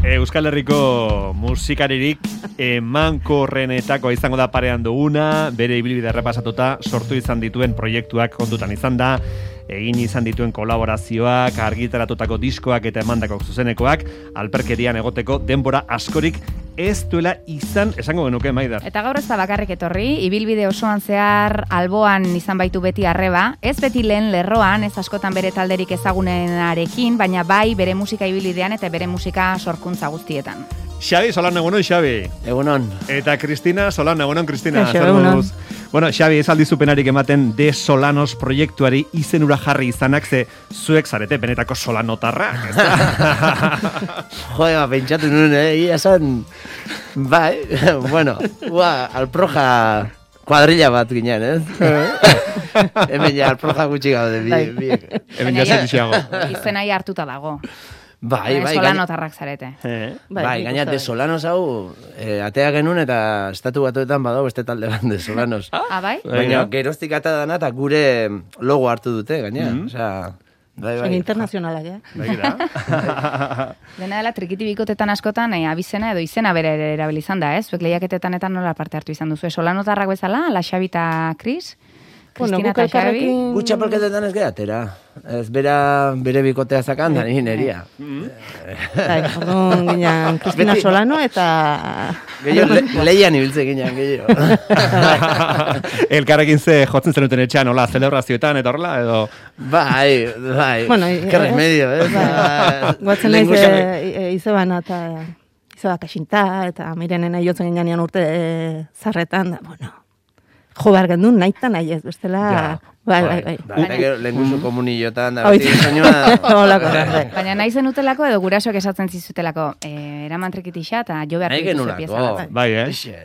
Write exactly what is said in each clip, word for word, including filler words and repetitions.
Euskal Herriko musikaririk emankorrenetako izango da parean duguna, bere ibilbide errepasatuta sortu izan dituen proiektuak kontutan izan da, egin izan dituen kolaborazioak, argitaratutako diskoak eta emandako zuzenekoak, alperkerian egoteko denbora askorik ez duela izan, esango genuke, Maidar. Eta gaur ez da bakarrik etorri, ibilbide osoan zehar alboan izan baitu beti arreba, ez beti lehen lerroan, ez askotan bere talderik ezagunenarekin, baina bai bere musika ibilbidean eta bere musika sorkuntza guztietan. Xabi, Solano, egunon, Xabi. Egunon. Eta Kristina, Solano, egunon, Kristina. Eixo, egunon. Bueno, Xabi, ez aldizu penarik ematen De Solanos proiektuari izenura jarri izanak, ze zuek zarete benetako solanotarrak, ez da? Joder, ba, pentsatu nuen, eh? Ia esan, bai, bueno, ua, alproja kuadrilla bat ginen, ez? Hemen ja alproja gutxi gaude, biek. Hemen jasetixeago. Izenai hartuta dago. Bai, bai. Solanotarrak zarete. Eh? Bai, bai gainat De Solanos hau, eh, atea genuen eta estatu batuetan badau beste talde bat De Solanos. Ah, bai? Baina geroztik ata dana eta gure logo hartu dute, gaina. Mm-hmm. Osea, bai, bai. En internazionalak, eh? Begira. Dena dela trikiti bikotetan askotan, eh, abizena edo izena bere ere erabilizan da, ez? Zuek lehiaketetan eta nola parte hartu izan duzu. Solanotarrak bezala, La Xabi eta Cris? Kristina eta Xabi? Gutxa polketetan ez gehatera. Ez bera, bere bikotea zakan, da nire neria. Bai, orduan ginen Kristina Solano eta... Gehiago, le, leian ibiltze ginen, gehiago. Elkarrekin ze jotzen zenuten etxean, hola, celebrazioetan, eta horrela, edo... Bai, bai, bueno, que remedio, eh? Bai, guatzen naiz e, izebana eta izeba kaxinta, eta mirenen aiotzen ginean urte e, zarretan, da, bueno... Jo behar gendun, nahi eta nahi ez, bestela... Ja. Bai, bai, bai. Bai, bai. Lehen guzu komuniotan, da beti soinua... Baina nahi zenutelako edo gurasoak esatzen zizutelako, eh, eraman trikitixa eta jo behar dituzu pieza bat. Bai, eh?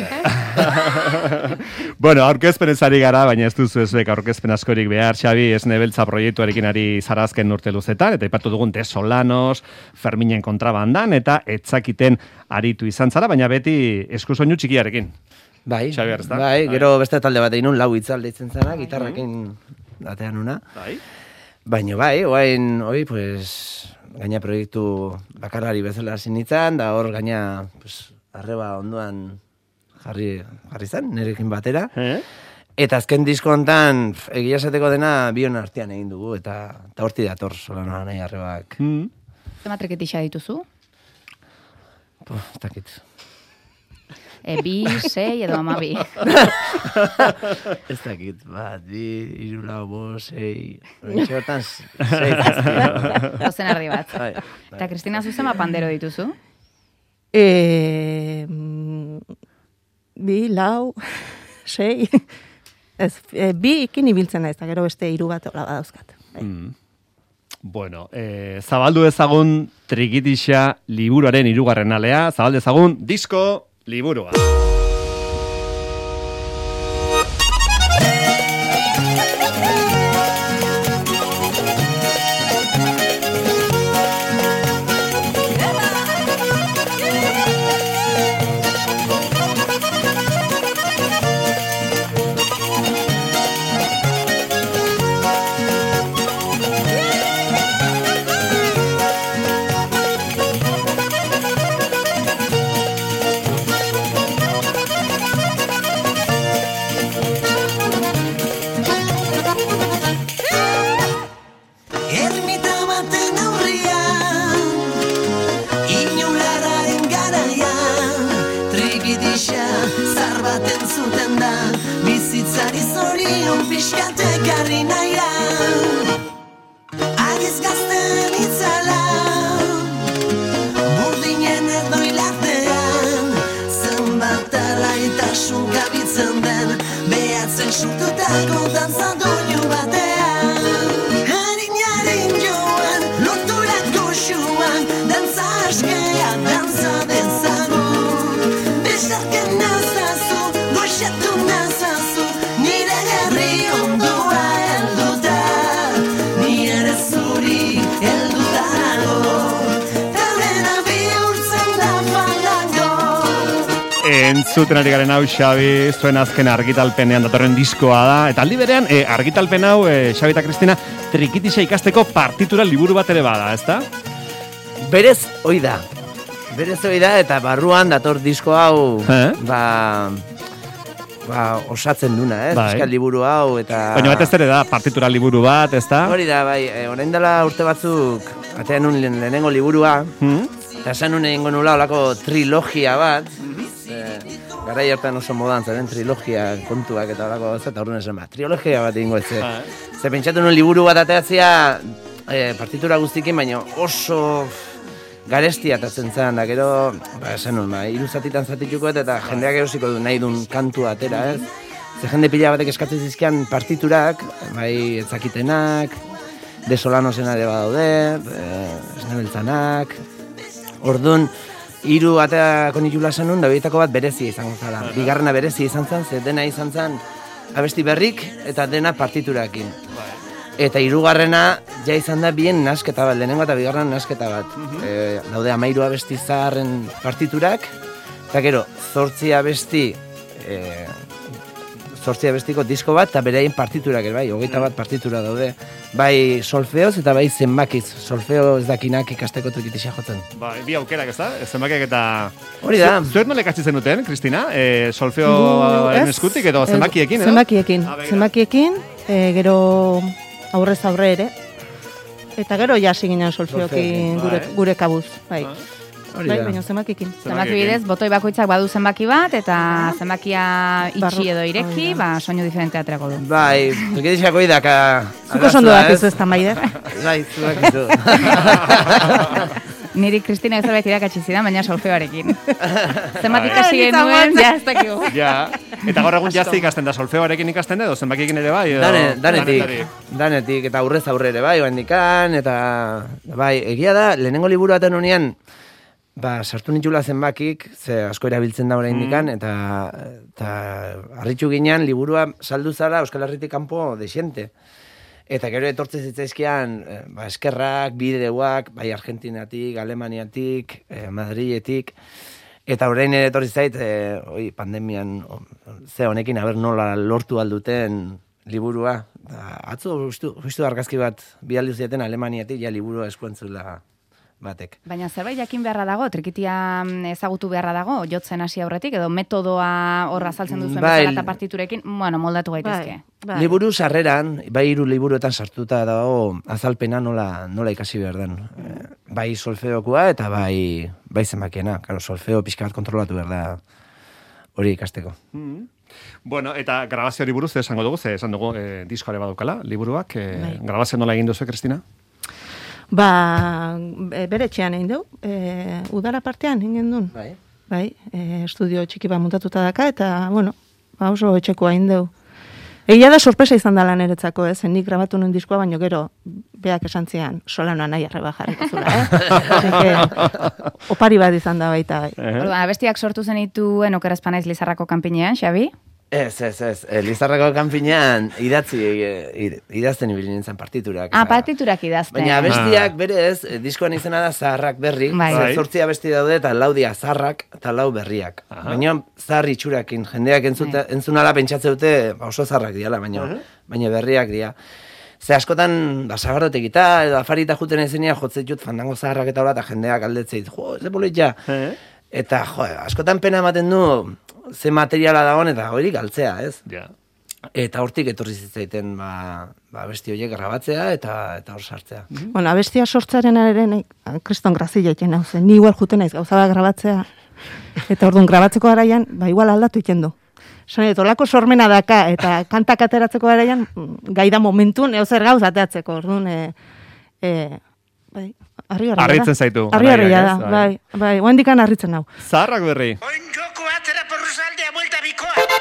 Bueno, aurkezpen ezari gara, baina ez duzu ezuek aurkezpen askorik behar, Xabi, ez nebeltza proiektuarekin ari zarazken urte luzetan, eta ipatu dugun De Solanos, Ferminen kontrabandan, eta etzakiten aritu izan zara, baina beti eskusoinu txikiarekin. Bai, Xabier, ezta? bai, gero beste talde bat egin nun, lau itzalde itzen zana, gitarrakin datean una. Bai. Baina bai, oain, oi, pues, gaina proiektu bakarlari bezala zinitzen, da hor gaina, pues, arreba onduan jarri, jarri zen, nirekin batera. Eh? Eta azken disko hontan, egia esateko dena bion artean egin dugu, eta, eta horti dator Solanoa nahi arrebak. Mm. Zema trikitixa dituzu? Puh, ez dakit. E, bi, sei edo amabi. Ez dakit, bat, bi, iru, lau, bo, sei... Hortan, sei, zazpi. Dozen erdi bat. Bai, Eta Kristina zuzema pandero dituzu? E, bi, lau, sei... Ez, e, bi ikin ibiltzen naiz, eta gero beste hiru bat hola badauzkat. Mm. Bueno, eh, zabaldu ezagun Trikitixa liburuaren hirugarren alea, zabaldu ezagun disko liburua. Entzuten ari garen hau, Xabi, zuen azken argitalpenean datorren diskoa da. Eta aldi berean, e, argitalpen hau, e, Xabi eta Kristina, Trikitixa ikasteko partitura liburu bat ere bada, ezta? Berez, hoi da. Berez hori da, eta barruan dator disko hau, Eh? ba, ba, osatzen duna, eh? Bai. Euskal liburu hau, eta... Baina batez ere da, partitura liburu bat, ez da? Hori da, bai, e, orain dela urte batzuk, atean nun lehen- lehenengo liburua, Hmm? eta esan nun egingo nula olako trilogia bat, e, garai hartan oso modan zaren trilogia kontuak eta olako, ez eta orduan esan ba, trilogia bat egingo ez. Ah, Ze pentsatu nun liburu bat ateatzea, e, partitura guztikin, baina oso garestia atatzen zen, da gero, ba, esan nun, ba, hiru zatitan zatituko eta jendeak erosiko du nahi dun kantua atera, ez? Ze jende pila batek eskatzen zizkian partiturak, bai, etzakitenak, de Solanosena ere badaude, e, esnebeltzanak, orduan, hiru ateako nitula esan nun, da horietako bat berezia izango zala. Bigarrena berezia izan zen, ze dena izan zen abesti berrik eta dena partiturakin. Eta hirugarrena ja izan da bien nasketa bat, lehenengo eta bigarren nasketa bat. E, daude amairu abesti zaharren partiturak, eta gero, zortzi abesti, e, zortzi abestiko disko bat, eta bereien partiturak, ere, bai, hogeita bat partitura daude. Bai solfeoz eta bai zenbakiz, solfeo ez dakinak ikasteko trikitisa jotzen. Ba, bi aukerak, ez da? Zenbakiak eta... Hori da. Zuek nola ikatzi zenuten, Kristina? E, Gu, solfeoaren ez? eskutik edo Eh, zenbakiekin, edo? Zenbakiekin, Ah, begira. zenbakiekin, eh, gero aurrez aurre ere. Eta gero jasi ginen Solfeoekin, solfeokin gure, bai. gure kabuz, bai. Ah. Hori Bai, da. baina zenbakiekin. Zenbaki bidez, botoi bakoitzak badu zenbaki bat, eta zenbakia itxi Barru- edo ireki, hori da. ba, soinu diferente aterako du. Bai, trikitixako idaka... Zuko sondo dakizu ez da, Maider. Bai, zuak izu. Niri Kristina ez zerbait irakatsi zidan, baina solfeoarekin. Zenbat ikasi Bai. genuen, ja, ez dakigu. Ja, eta gaur egun jazte ikasten da, solfeoarekin ikasten da, edo zenbakiekin ere bai, edo... Dane, danetik, Danetarik. danetik, eta aurrez aurre ere bai, oendikan, eta bai, egia da, lehenengo liburu aten honean, ba, sartu nitula zenbakik, ze asko erabiltzen da oraindikan, eta, eta harritu ginean, liburua saldu zara Euskal Herritik kanpo desiente. Eta gero etortze zitzaizkian, eh, ba, eskerrak, bideoak, bai Argentinatik, Alemaniatik, eh, Madriletik, eta orain ere etorri zait, eh, oi, pandemian, o, ze honekin, aber nola lortu alduten liburua. Da, atzo, justu, justu argazki bat, bialdu zieten Alemaniatik, ja liburua eskuentzula batek. Baina zerbait jakin beharra dago, trikitia mm, ezagutu beharra dago, jotzen hasi aurretik, edo metodoa horra azaltzen duzuen Bai. bezala eta partiturekin, bueno, moldatu gaitezke. Bai. Liburu sarreran, bai hiru liburuetan sartuta dago azalpena nola, nola ikasi behar den. Eh, bai solfeokoa eta bai, bai zenbakiena. Claro, solfeo pixka bat kontrolatu behar da hori ikasteko. Bueno, eta grabazioari buruz esango dugu, ze esan dugu e, diskoare badukala, liburuak. E, Bai. grabazio nola egin duzu, Kristina? Ba, e, bere etxean egin du, e, udara partean egin duen. Bai. Bai, e, estudio txiki bat muntatuta daka, eta, bueno, ba, oso etxekoa egin du. Egia da sorpresa izan da niretzako, ez? Nik grabatu nuen diskoa, baino gero beak esan zian, solanoa nahi arreba jarriko zula, eh? Así que, opari bat izan da baita, bai. Orduan, abestiak sortu zenituen okerazpanaiz Lizarrako kanpinean, Xabi? Ez, ez, ez. E, Lizarrako kanpinean idatzi, e, idazten ibili nintzen partiturak. Ah, eta- partiturak idazten. Baina abestiak berez, eh, diskoan izena da zaharrak berri, Bai. Ze zortzi abesti daude eta laudia zaharrak eta lau berriak. Baina zahar itxurakin, jendeak entzuta, entzunala pentsatze dute ba, oso zaharrak diala, baina, baina berriak dira. Ze askotan, da sagardotekita, edo afarita juten ezenean jotzeit jut fandango zaharrak eta hola, eta jendeak aldetzeit, jo, ze politxa. Eta, jo, askotan pena ematen du, ze materiala dagoen eta hori galtzea, ez? Ja. Eta hortik etorri zitzaiten ba, ba besti horiek grabatzea eta eta hor sartzea. Bueno, abestia sortzaren ere, kriston grazia egiten hau zen, ni igual juten naiz gauza bat grabatzea, eta orduan grabatzeko garaian, ba igual aldatu egiten du. Esan dut, olako sormena daka, eta kantak ateratzeko garaian, mm, gai da momentun, eo zer gauz ateatzeko, orduan, e, e, bai, harri harria da. Harritzen zaitu, Harri harria garaiak, da, ez? bai, bai, guendikan harritzen hau. Zaharrak berri. Oin joko atzera porruzaldea buelta bikoa.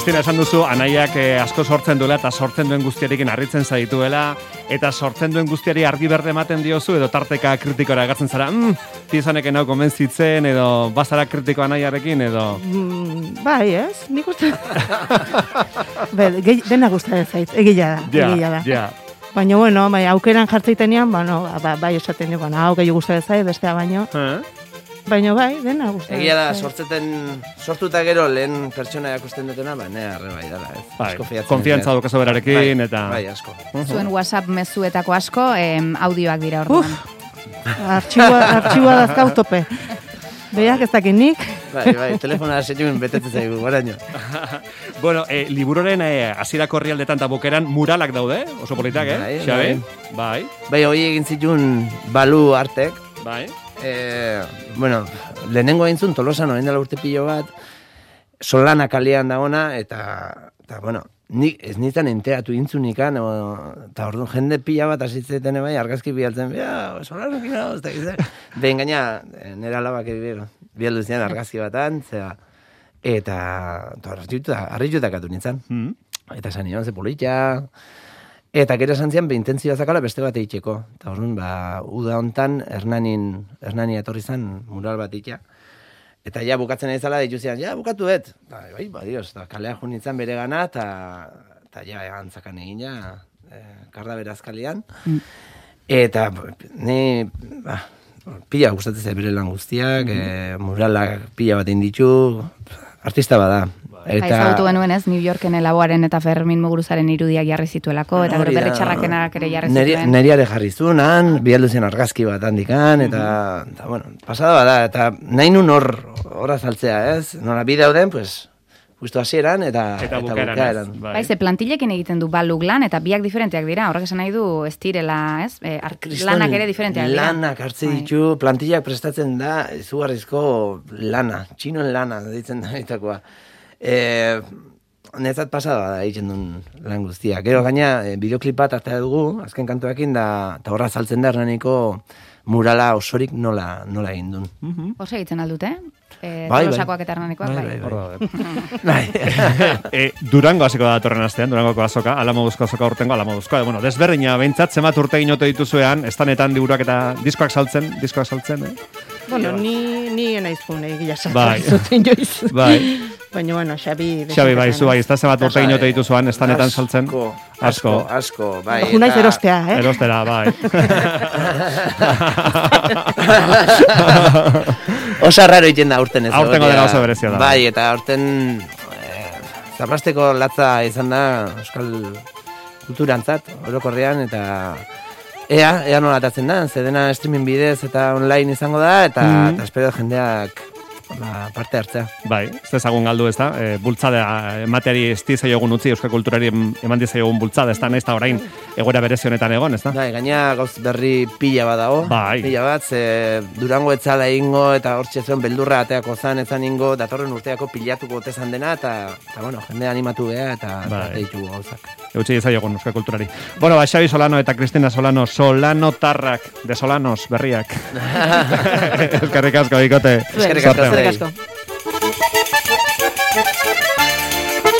Kristina, esan duzu, anaiak eh, asko sortzen duela eta sortzen duen guztiarekin harritzen zaituela, eta sortzen duen guztiari argi berde ematen diozu, edo tarteka kritikora egatzen zara, mmm, pizaneken hau komentzitzen, edo bazara kritiko anaiarekin, edo... Mm, bai, ez? Nik uste... Be, gehi, dena gustatzen zait, egia da, Ja, egia da. ja. Baina, bueno, bai, aukeran jartzeitenean, bueno, ba, bai esaten dugu, hau gehi gustatzen zait, bestea baino. Eh? Baina bai, dena gustatzen. Egia da, zait. sortzeten, sortuta gero lehen pertsona erakusten dutena, ba, nea arre bai dela, ez? Bai, Asko fiatzen konfiantza dira. daukazu berarekin, Bai, eta... Bai, asko. Zuen WhatsApp mezuetako asko, em, audioak dira orduan. Artxiboa, artxiboa dazkau tope. Beak ez dakit nik. Bai, bai, telefona setxun betetzen zaigu, goraino. Bueno, eh, libururen eh, hasierako herrialdetan eta bukeran muralak daude, oso politak, eh? Bai, Xabi? Bai, Bai, hoi egin zituen balu artek, bai. Eh, bueno, lehenengo eintzun Tolosan orain dela urte pilo bat, Solana kalean dagoena, eta, eta bueno, nik ez nintzen enteratu intzunikan, eta orduan jende pila bat asitzeten bai, argazki bialtzen, ja, Solana kina, ez da gizte. Behin gaina, nera alabak bialdu zian argazki batan, zera, eta, eta harritutak atu nintzen. Mm. Eta esan nion, ze politia. Eta gero esan zian, intentzioa zakala beste bat eitzeko. Eta orduan, ba, uda hontan, Hernanin, Hernani etorri zen mural bat eitzea. Eta ja, bukatzen ari zala, ditu zian, ja, bukatu et. Ba, bai, ba, dios, eta kalea jo nintzen bere gana, eta, eta ja, antzakan egin ja, e, karda berazkalian. Mm. Eta, ni, ba, pila gustatzen zait bere lan guztiak, mm-hmm. e, muralak pila bat inditu, artista bada. Eta ezagutu genuen ez, New Yorken elaboaren eta Fermin Muguruzaren irudiak jarri zituelako, eta gero berri txarrakenak ere jarri zituen. Neriare jarri zunan, bialdu zen argazki bat handikan, eta, eta bueno, pasada bada, eta nahi nun hor, hor azaltzea, ez? Nola bi dauden, pues, justo hasieran eta, Eta eta bukaeran, bukaeran. ez, bai. Bai, ze plantilekin egiten du baluk lan, eta biak diferenteak dira, horrek esan nahi du ez direla, ez? E, ar, lanak ere diferenteak dira. Lanak hartze ditu, plantillak prestatzen da, izugarrizko lana, txinon lana, ditzen da itakoa. Eh, Netzat pasada da egiten duen lan guztia. Gero gaina, e, bideoklip bat hartzea dugu, azken kantuekin, da, eta horra saltzen da Hernaniko murala osorik nola, nola egin duen. Mhm. Oso egiten aldute, eh? Bai, Tolosakoak eta Hernanikoak, bai. Bai, bai, Hor daude. Bai. e, Durango hasiko da datorren astean, Durangoko azoka, alamoduzko azoka urtengo alamoduzkoa. Bueno, desberdina, behintzat, zemat urte ginote dituzuean, estanetan liburuak eta diskoak saltzen, diskoak saltzen, eh? Bueno, ni, ni naiz pune, egia Bai. zuten joiz. Bai. Baina, bueno, Xabi... Xabi, bai, zu bai, ez da zemat urte ginote dituzuan, estanetan saltzen. Asko, Asko. asko, asko, bai. Ju naiz erostea, eh? Erostera, bai. Osa raro egiten da aurten ez. Aurtengo egotea. dela oso berezia da. Bai, eta aurten eh, zaplasteko latza izan da euskal kulturantzat, orokorrean, eta ea, ea nola atatzen da, zedena streaming bidez eta online izango da, eta, Mhm. eta espero jendeak ba, parte hartzea. Bai, ez dezagun galdu, ez da? E, bultzada emateari ez dizaiogun utzi, euskal kulturari em- eman dizaiogun bultzada, ez da, nahiz da orain egoera berezi honetan egon, ez da? Bai, gaina gauz berri pila bat dago. Bai. Pila bat, ze Durango etzala ingo, eta hortxe zuen beldurra ateako zan, etzan ingo, datorren urteako pilatuko otezan dena, eta, eta bueno, jende animatu beha, eta Bai. parte ditugu gauzak. Eutsi dizaiogun euskal kulturari. Bueno, ba, Xabi Solano eta Kristina Solano, Solano tarrak, de Solanos berriak. Eskerrik asko, bikote. Eskerrik asko. Zorte. Eskerrik asko.